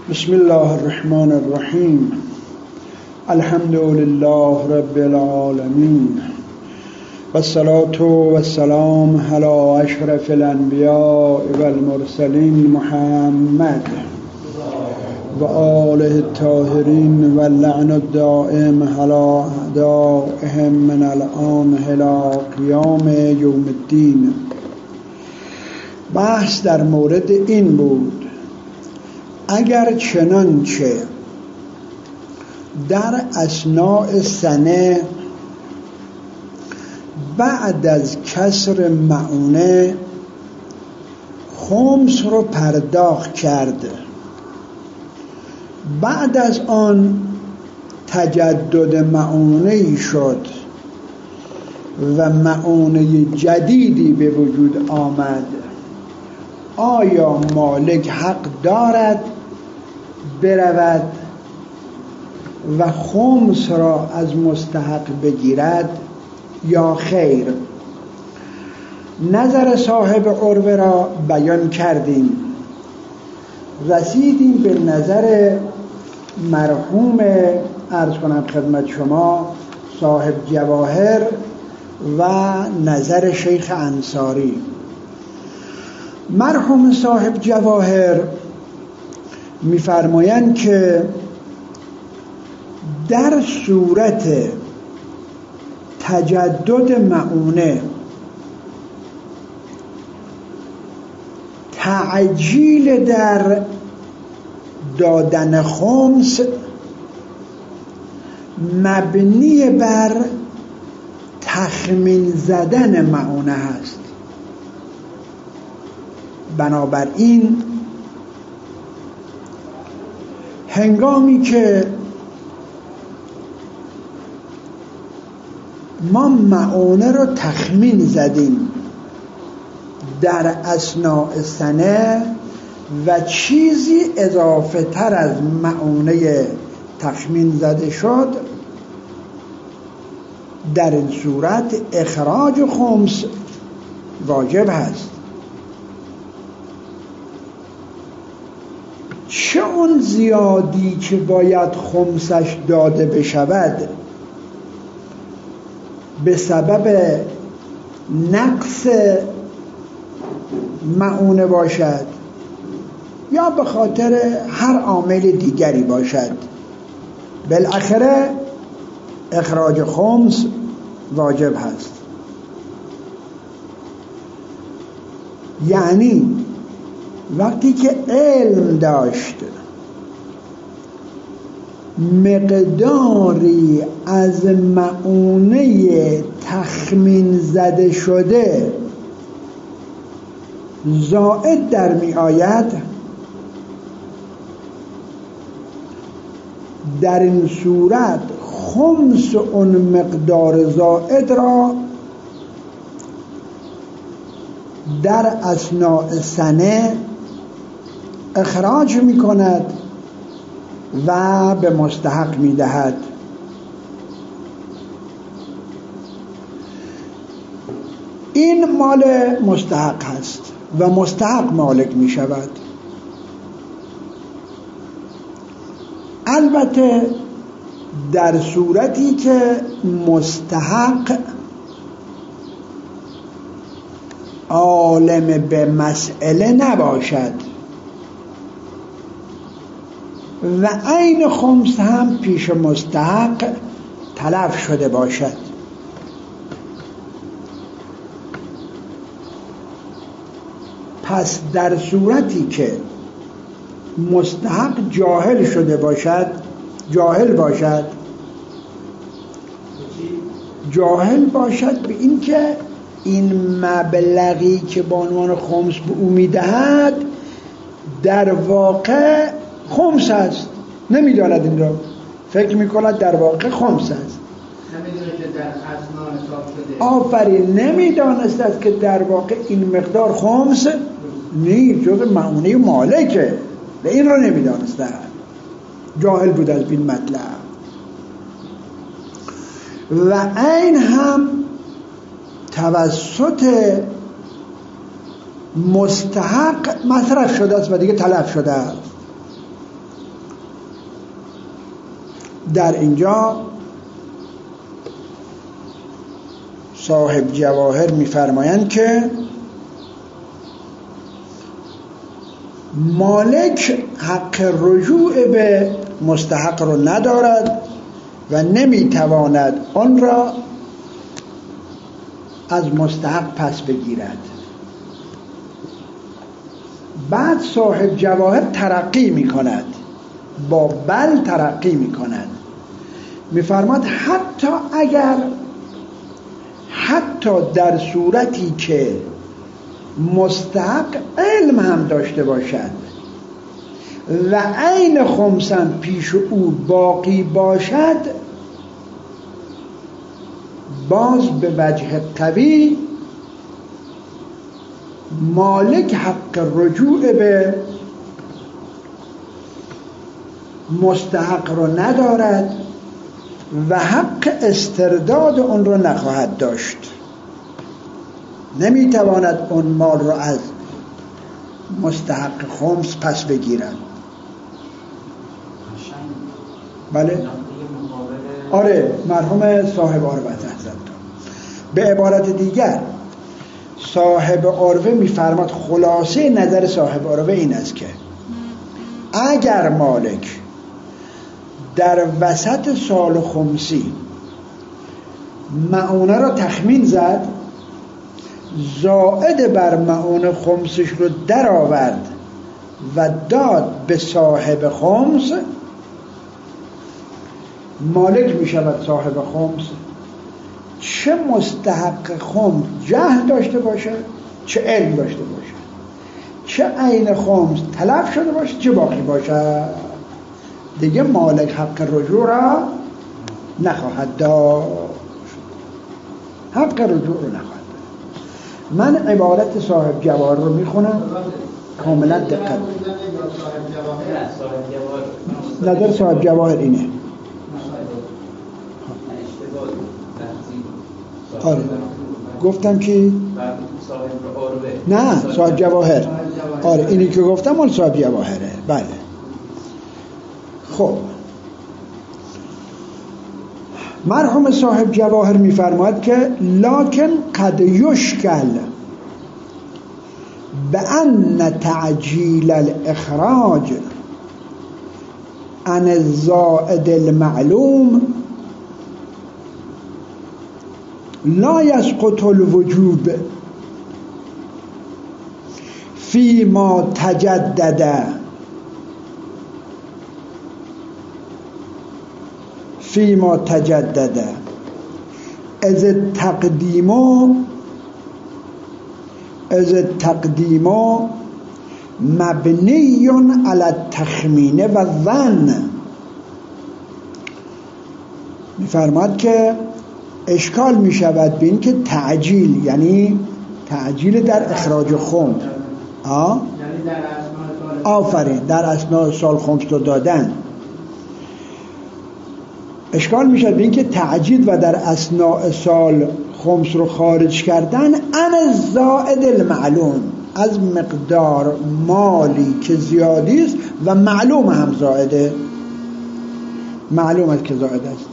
بسم الله الرحمن الرحیم. الحمد لله رب العالمین و الصلاة و السلام علی اشرف الانبیاء و المرسلین محمد و آله الطاهرین و اللعن الدائم علی اعدائهم من الآن الی قیام یوم الدین. بحث در مورد این بود اگر چنانچه در اثناء سنه بعد از کسر مؤونه خمس رو پرداخت کرد، بعد از آن تجدد مؤونه‌ای شد و مؤونه جدیدی به وجود آمد، آیا مالک حق دارد برود و خمس را از مستحق بگیرد یا خیر؟ نظر صاحب عروه را بیان کردیم، رسیدیم به نظر مرحوم عرض کنم خدمت شما صاحب جواهر و نظر شیخ انصاری. مرحوم صاحب جواهر می‌فرمایند که در صورت تجدد مؤونه تعجیل در دادن خمس مبنی بر تخمین زدن مؤونه هست. بنابراین هنگامی که ما مؤونه رو تخمین زدیم در اثناء سنه و چیزی اضافه تر از مؤونه تخمین زده شد، در این صورت اخراج خمس واجب هست. چه اون زیادی که باید خمسش داده بشود به سبب نقص مؤونه باشد یا به خاطر هر عامل دیگری باشد، بالاخره اخراج خمس واجب هست. یعنی وقتی که علم داشت مقداری از مؤونه تخمین زده شده زائد در می آید، در این صورت خمس اون مقدار زائد را در اثناء سنه اخراج می کند و به مستحق می دهد. این مال مستحق هست و مستحق مالک می شود. البته در صورتی که مستحق عالم به مسئله نباشد و عین خمس هم پیش مستحق تلف شده باشد. پس در صورتی که مستحق جاهل شده باشد، جاهل باشد به این که این مبلغی که به عنوان خمس به او میدهد در واقع خمس است، نمیداند، این را فکر میکند در واقع خمس است، نمیدونه که در اثناء حساب شده. آفرین، نمیدانست است که در واقع این مقدار خمس نیست، جز مؤونه مالکه، و این را نمیدانست، جاهل بود از این مطلب. و این هم توسط مستحق مصرف شده است و دیگه تلف شده است. در اینجا صاحب جواهر می‌فرمایند که مالک حق رجوع به مستحق رو ندارد و نمیتواند آن را از مستحق پس بگیرد. بعد صاحب جواهر ترقی میکند، با بل ترقی میکند، میفرماد حتی در صورتی که مستحق علم هم داشته باشد و عین خمسم پیش او باقی باشد، باز به وجه قوی مالک حق رجوع به مستحق رو ندارد و حق استرداد اون رو نخواهد داشت. نمیتواند اون مال رو از مستحق خمس پس بگیرد. بله؟ آره، مرحوم صاحب عروه حضرت. به عبارت دیگر صاحب عروه میفرماد خلاصه نظر صاحب عروه این است که اگر مالک در وسط سال خمسی معونه را تخمین زد، زائد بر معونه خمسش رو در آورد و داد به صاحب خمس، مالک می شود صاحب خمس، چه مستحق خمس جهل داشته باشه، چه علم داشته باشه، چه عین خمس تلف شده باشه، چه باقی باشه، دیگه مالک حق رجوع را نخواهد داشت. حق رجوع رو نخواهد داشت. من عبارت صاحب جواهر رو میخونم کاملا دقت. نظر صاحب جواهر اینه. آره گفتم که نه صاحب جواهر، آره اینی که گفتم اون صاحب جواهره. بله. خب مرحوم صاحب جواهر میفرماید که لکن قد یشکل بأن تعجیل الاخراج عن الزائد المعلوم لا يسقط الوجوب فيما تجدد از التقدیم مبنی على التخمین و الظن. می‌فرماد که اشکال می شود به این که تعجیل، یعنی تعجیل در اخراج خمس، آفرین، در اثناء سال خمس رو دادن، اشکال می شود به این که تعجیل و در اثناء سال خمس رو خارج کردن عن الزائد المعلوم، از مقدار مالی که زیادی است و معلوم هم زائده، معلوم است که زائد است،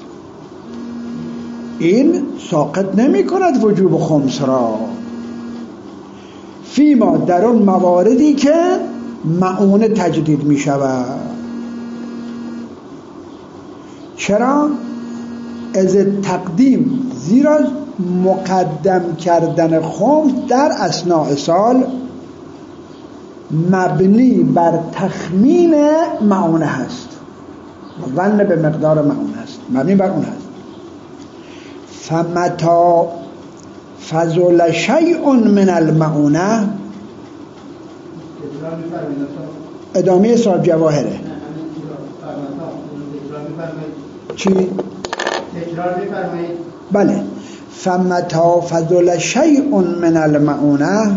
این ساقط نمی کند وجوب خمس را فیما در اون مواردی که معونه تجدید می شود. چرا؟ از تقدیم، زیرا مقدم کردن خمس در اثناء سال مبنی بر تخمین معونه هست، ظن به مقدار معونه هست، مبنی بر اون هست. فمتا فضل شیء من المعونه، ادامه صاحب جواهره. چی؟ تکرار بفرمایید. بله. فمتا فضل شیء من المعونه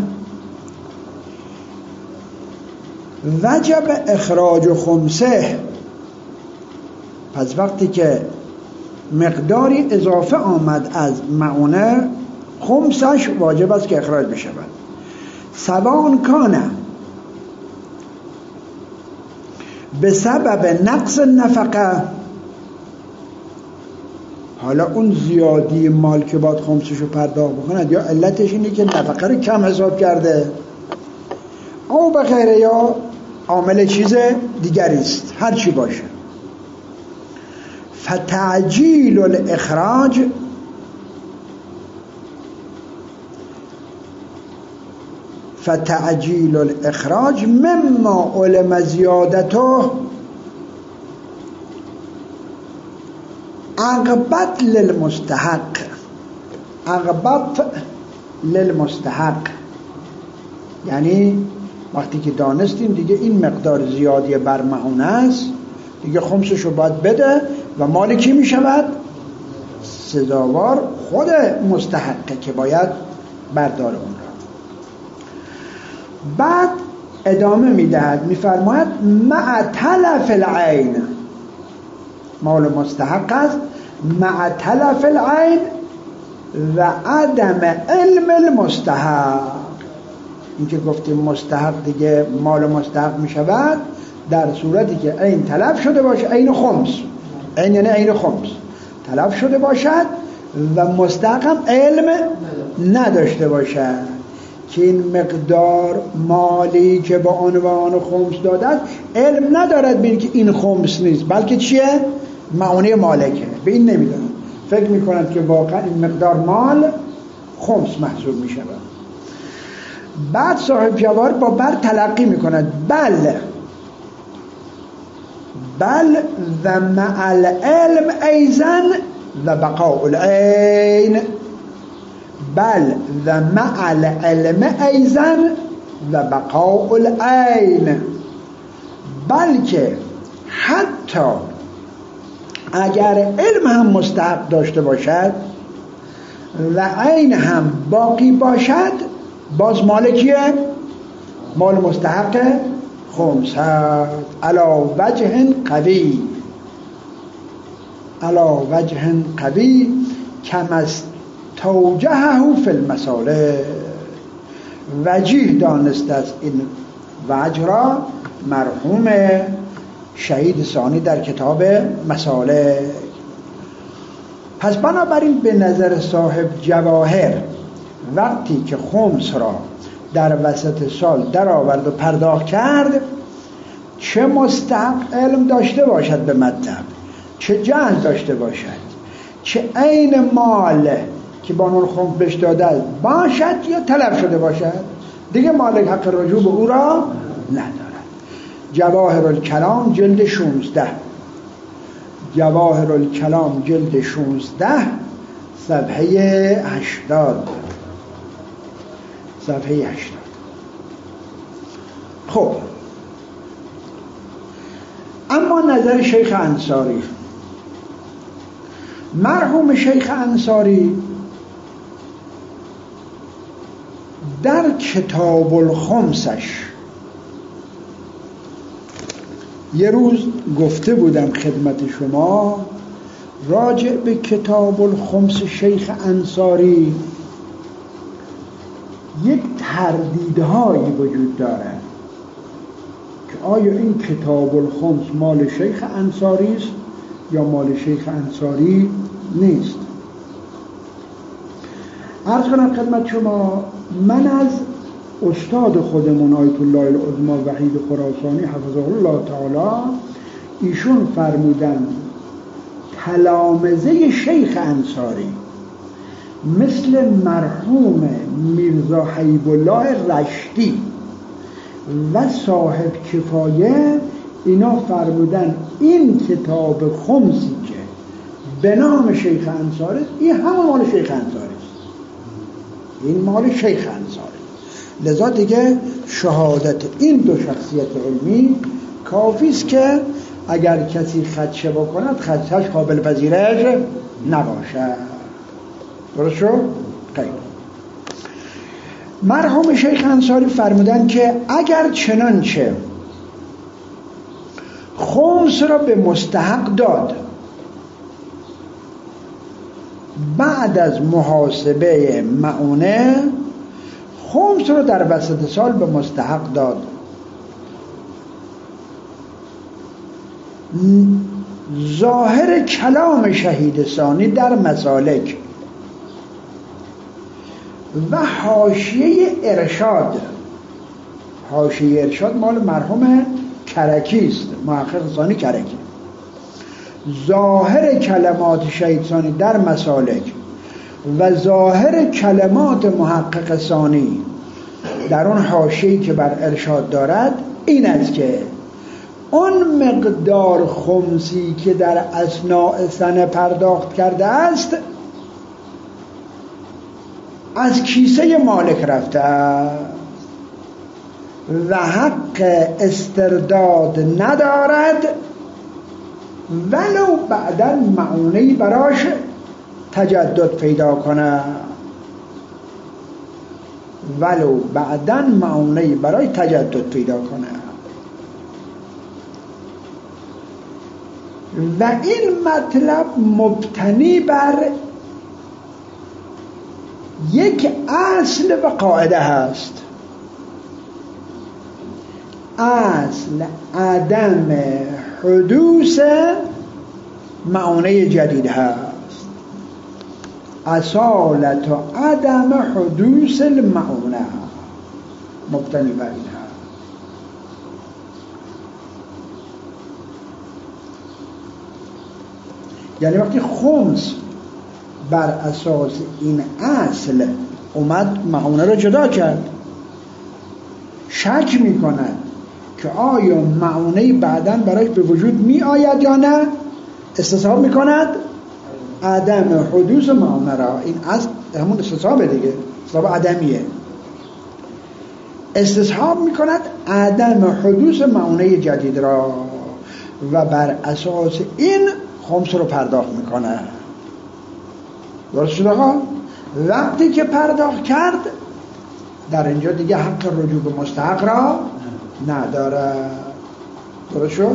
وجب اخراج خمسه، پس وقتی که مقداری اضافه آمد از معونه، خمسش واجب است که اخراج بشود. سواء کان به سبب نقص نفقه، حالا اون زیادی مال که باید خمسشو پرداخت بکند یا علتش اینه که نفقه رو کم حساب کرده او بخیره یا عامل چیز دیگری است، هر چی باشه. فتعجیل الاخراج فتعجیل الاخراج مما علم زیادته اغبط للمستحق. اغبط للمستحق یعنی وقتی که دانستیم دیگه این مقدار زیادی بر معونه است، دیگه خمسشو باید بده و مال کی می شود؟ سزاوار خود مستحقه که باید بردار اون را. بعد ادامه می دهد، می فرماید مع تلف العین، مال مستحق است مع تلف العین و عدم علم المستحق. این که گفتیم مستحق دیگه مال مستحق می شود در صورتی که عین تلف شده باشه، عین خمس، عین یعنی عین خمس تلف شده باشد و مستحق هم علم نداشته باشد که این مقدار مالی که با عنوان خمس دادند علم ندارد ببین که این خمس نیست بلکه چیه؟ معونه مالکه. به این نمیدونن، فکر میکنند که واقعا این مقدار مال خمس محسوب میشه. بعد صاحب جواهر با بر تلقی میکند بل و مع العلم ایزن و بقاء العین، بل و مع العلم ایزن و بقاء العین، بلکه حتی اگر علم هم مستحق داشته باشد و عین هم باقی باشد باز مال کیه؟ مال مستحق خمس علا وجه قوی، علا وجه قوی کم استوجهه فی المساله. وجیه دانسته است این وجه را مرحوم شهید ثانی در کتاب مسالک. پس بنابراین به نظر صاحب جواهر وقتی که خمس را در وسط سال در آورد و پرداخت کرد، چه مستحق علم داشته باشد به مطلب، چه جهل داشته باشد، چه عین مال که با نور خمس بهش داده باشد یا تلف شده باشد، دیگه مالک حق رجوع به او را ندارد. جواهر الکلام جلد 16، جواهر الکلام جلد 16 صفحه 80، صفحه 80. خب اما نظر شیخ انصاری، مرحوم شیخ انصاری در کتاب الخمسش، یه روز گفته بودم خدمت شما راجع به کتاب الخمس شیخ انصاری یک تردیدهایی وجود دارد که آیا این کتاب الخمس مال شیخ انصاری است یا مال شیخ انصاری نیست. عرض کنم خدمت شما، من از استاد خودمون آیت الله العظمی وحید خراسانی حفظه الله تعالی، ایشون فرمودن تلامذه شیخ انصاری مثل مرحوم میرزا حبیب الله رشتی و صاحب کفایه، اینا فرمودن این کتاب خمسی که به نام شیخ انصاری است، این همه مال شیخ انصاری است، این مال شیخ انصاری. لذا دیگه شهادت این دو شخصیت علمی کافی است که اگر کسی خدشه بکند خدشهش قابل پذیرش نباشد. درست شد؟ خیلی. مرحوم شیخ انصاری فرمودن که اگر چنانچه خمس را به مستحق داد بعد از محاسبه معونه، خمس را در وسط سال به مستحق داد، ظاهر کلام شهید ثانی در مسالک و حاشیه ارشاد. حاشیه ارشاد مال مرحوم کرکی است، محقق ثانی کرکی. ظاهر کلمات شهید ثانی در مسالک و ظاهر کلمات محقق ثانی در اون حاشیه‌ای که بر ارشاد دارد این است که اون مقدار خمسی که در اثناء سنه پرداخت کرده است از کیسه مالک رفته و حق استرداد ندارد ولو بعداً معونه‌ای براش تجدد پیدا کنه، ولو بعداً معونه‌ای برای تجدد پیدا کنه. و این مطلب مبتنی بر یک اصل و قاعده هست. اصل عدم حدوث معونه جدید هست، اصالت و عدم حدوث المعونه مبتنی بر این هست. یعنی وقتی خمس بر اساس این اصل اومد معونه رو جدا کرد، شک میکند که آیا معونه بعداً برایش به وجود می آید یا نه، استصحاب میکند عدم حدوث معونه را. این اصل همون استصحابه دیگه، استصحاب عدمیه. استصحاب میکند عدم حدوث معونه جدید را و بر اساس این خمس رو پرداخت میکنه. درست شد آقا؟ وقتی که پرداخت کرد در اینجا دیگه حق رجوع به مستحق را نداره. درست شد؟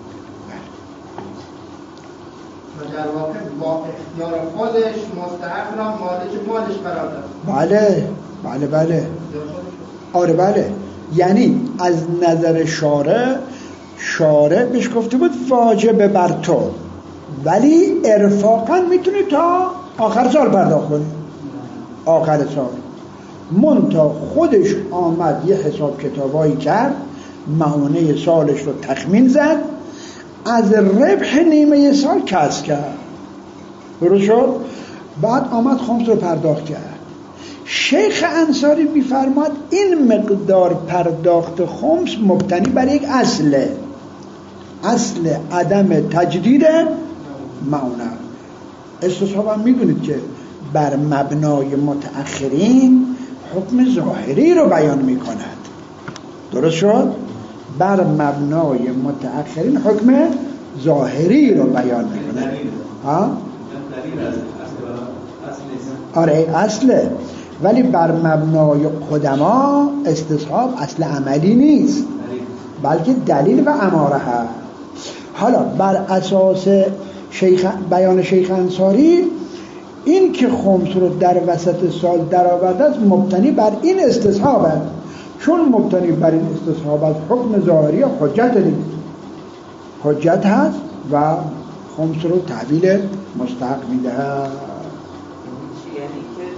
و در واقع با اختیار خودش مستحق را مالک مالش قرار داد. بله بله بله آره بله. یعنی از نظر شارع بهش گفته بود واجب بر تو، ولی ارفاقا میتونی تا آخر سال پرداخت کنی، آخر سال. منتها خودش آمد یه حساب کتابایی کرد، معونه سالش رو تخمین زد، از ربح نیمه سال کسب کرد. درست شد؟ بعد آمد خمس رو پرداخت کرد. شیخ انصاری میفرماد این مقدار پرداخت خمس مبتنی بر یک اصل عدم تجدید معونه. استصحاب هم میدونید که بر مبنای متأخرین حکم ظاهری رو بیان میکند. درست شد؟ بر مبنای متأخرین حکم ظاهری رو بیان میکند. ها؟ آره اصله، ولی بر مبنای قدما استصحاب اصل عملی نیست بلکه دلیل و اماره هست. حالا بر اساس بیان شیخ انصاری این که خمس رو در وسط سال درآورده است مبتنی بر این استصحاب است. چون مبتنی بر این استصحاب است حکم ظاهری حجت هست و خمس رو تحویل مستحق میده. یعنی که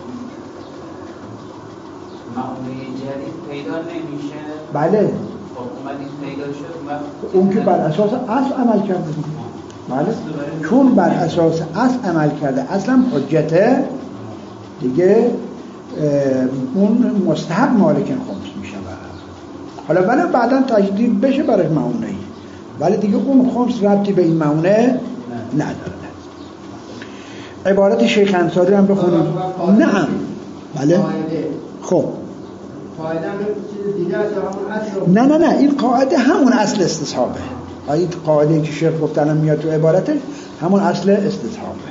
معونه جدید پیدا نمیشه. بله خب اومدید پیدا شد اون که بر اساس اصل عمل کرده دیگه. بله چون بر اساس اصل عمل کرده اصلا حجته دیگه، اون مستحق مالک خمس میشه. حالا ولی بعدا تجدید بشه برای معونه ای، ولی دیگه اون خمس ربطی به این معونه نداره. عبارت شیخ انصاری هم بخونیم. نعم بله خب نه این قاعده همون اصل استصحابه. این قاعده که شیخ گفتن میاد تو عبارتش همون اصل استصحابه.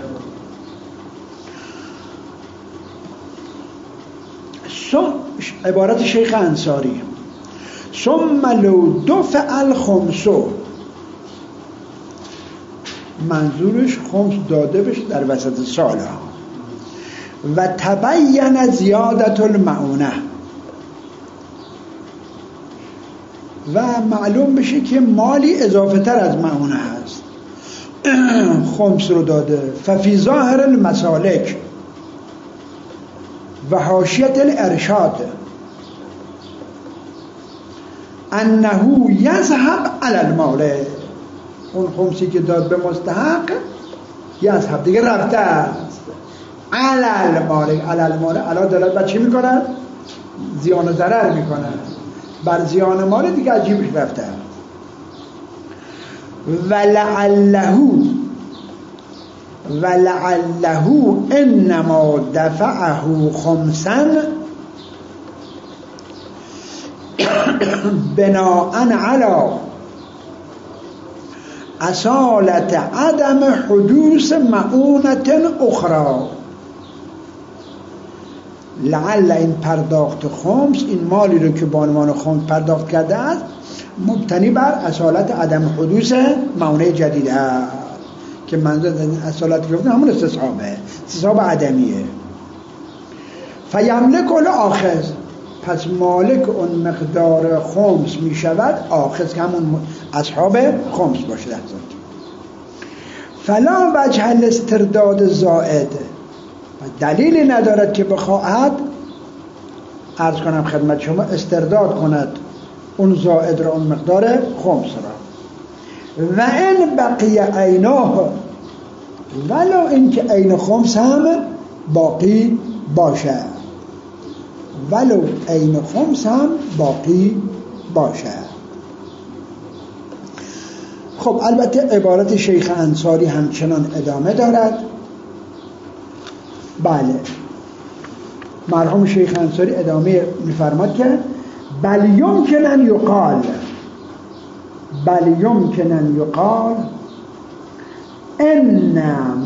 عبارت شیخ انصاری ثم لو دفع الخمس، منظورش خمس داده بشه در وسط سال و تبین زیادت المعونه و معلوم بشه که مالی اضافه تر از معونه هست، خمس رو داده. ففی ظاهر المسالک و حاشیة الارشاد انه یذهب علی المال، اون خمسی که داد به مستحق یذهب دیگه رفته است علی المال. علی المال علا دلالت بر چی میکنن؟ زیان و ضرر میکنن، بر زیان مال دیگه عجیبش رفته. ولعله انما دفعه خمسا بناء علی اصالت عدم حدوث معونت اخرى. لعل این پرداخت خمس، این مالی رو که بانوان خمس پرداخت کرده است مبتنی بر اصالت عدم حدوث معونه جدید است که منظور این اصالت که گفتم همون استصحاب عدمیه. فیملک الاخذ، پس مالک اون مقدار خمس می شود آخذ که همون اصحاب خمس باشه. فلا وجه الاسترداد زائد، دلیلی ندارد که بخواهد عرض کنم خدمت شما استرداد کند اون زائد را، اون مقدار خمس را. و این بقی عیناه، ولو اینکه عین خمس هم باقی باشه، ولو عین خمس هم باقی باشه. خب البته عبارت شیخ انصاری همچنان ادامه دارد. بله، مرحوم شیخ انصاری ادامه می‌فرماد که بل یمکن ان یقال ان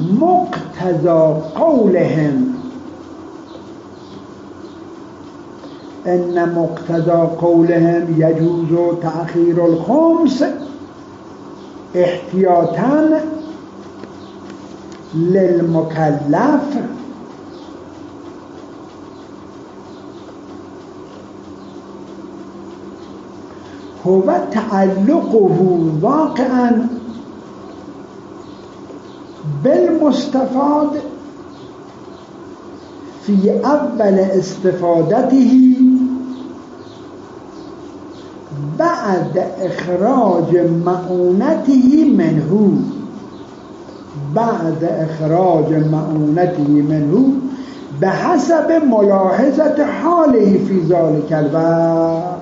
مقتضا قولهم یجوز تأخیر الخمس احتیاطا للمکلف هو تعلقه واقعا بالمستفاد في اول استفادته بعد اخراج معونته منه بحسب ملاحظة حاله في ذلك الوقت.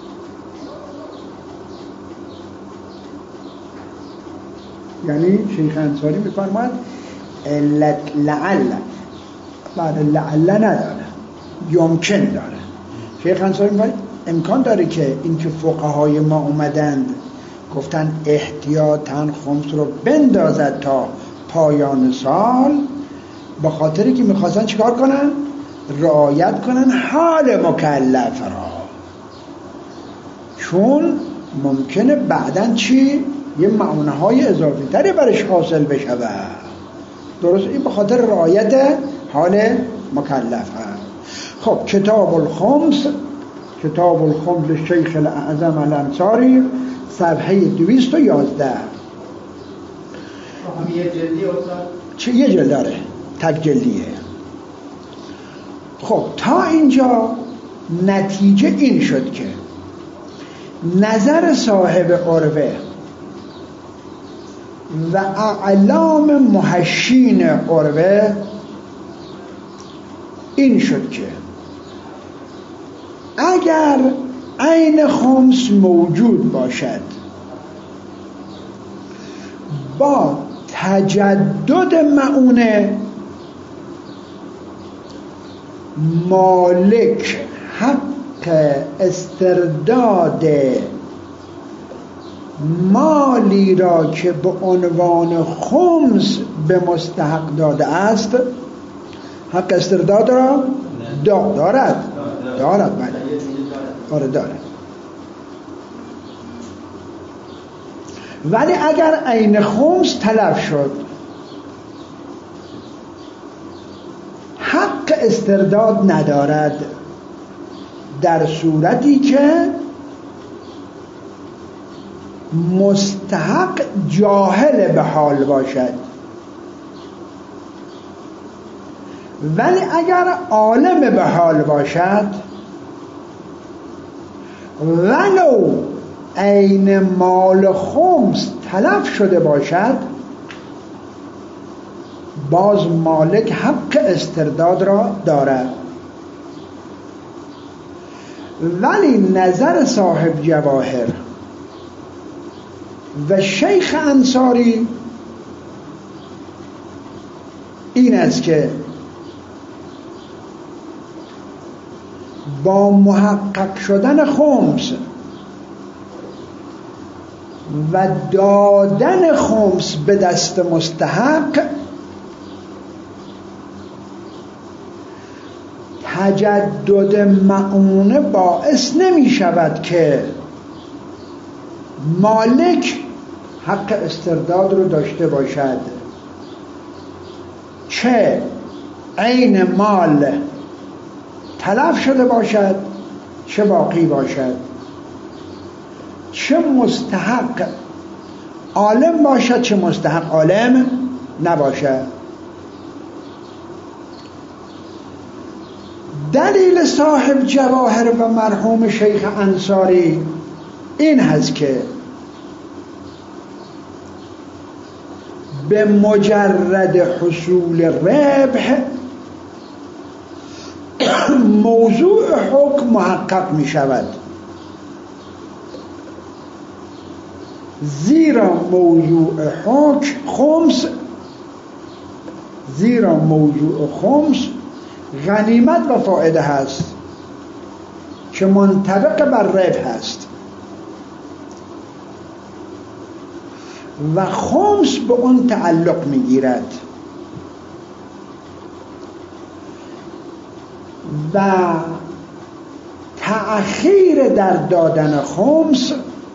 یعنی شیخ انصاری میفرماید لعل بعد لعل نداره، یمکن داره. شیخ انصاری میفرماید امکان داره که این که فقهای ما اومدند گفتن احتیاطاً خمس رو بندازد تا پایان سال، به خاطری که میخواستن چیکار کنن؟ رعایت کنن حال مکلف را، چون ممکنه بعداً چی؟ یه معونه های اضافی تری برش حاصل بشه. درست، این به خاطر رعایت حال مکلف هست. خب کتاب الخمس شیخ الاعظم الانصاری صفحه 211. یه جلدی چه یه جلد داره، تک جلدیه. خب تا اینجا نتیجه این شد که نظر صاحب عروه و اعلام محشین عروه این شد که اگر عین خمس موجود باشد با تجدد معونه، مالک حق استرداد مالی را که به عنوان خمس به مستحق داده است، حق استرداد را دارد. بله، آره دارد. ولی اگر عین خمس تلف شد، حق استرداد ندارد، در صورتی که مستحق جاهل به حال باشد، ولی اگر عالم به حال باشد ولو عین مال خمس تلف شده باشد، باز مالک حق استرداد را دارد. ولی نظر صاحب جواهر و شیخ انصاری این است که با محقق شدن خمس و دادن خمس به دست مستحق، تجدد مؤونه باعث نمی شود که مالک حق استرداد رو داشته باشد، چه عین مال تلف شده باشد چه باقی باشد، چه مستحق عالم باشد چه مستحق عالم نباشد. دلیل صاحب جواهر و مرحوم شیخ انصاری این هست که به مجرد حصول ربح موضوع حکم محقق می شود، زیرا موضوع خمس غنیمت و فائده هست که منطبق بر ربح هست و خمس به اون تعلق میگیرد و تأخیر در دادن خمس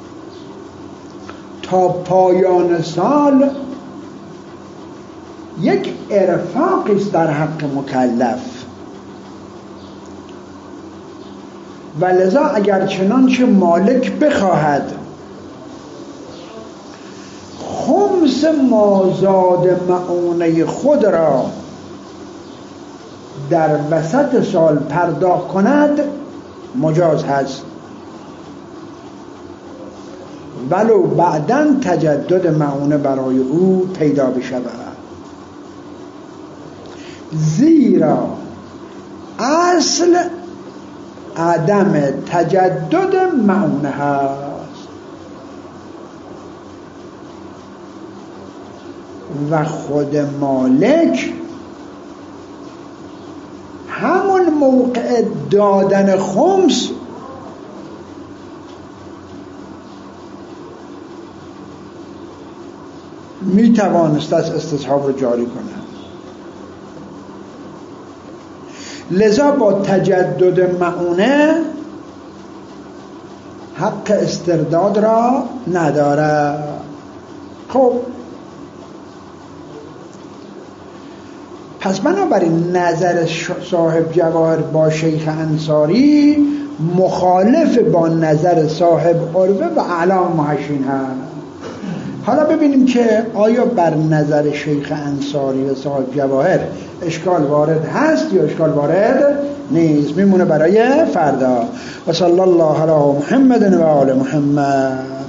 تا پایان سال یک ارفاقی است در حق مکلف، و لذا اگر چنانچه مالک بخواهد خمس مازاد مؤونه خود را در وسط سال پرداخت کند مجاز هست، ولو بعداً تجدد مؤونه برای او پیدا بشود، زیرا اصل عدم تجدد مؤونه هست و خود مالک همون موقع دادن خمس می توانست از استصحاب رو جاری کنه، لذا با تجدد مؤونه حق استرداد را نداره. خب پس بنابراین نظر صاحب جواهر با شیخ انصاری مخالف با نظر صاحب عروه و اعلام محشین هست. حالا ببینیم که آیا بر نظر شیخ انصاری و صاحب جواهر اشکال وارد هست یا اشکال وارد نیست، میمونه برای فردا. و صلی الله علی محمد و آل محمد.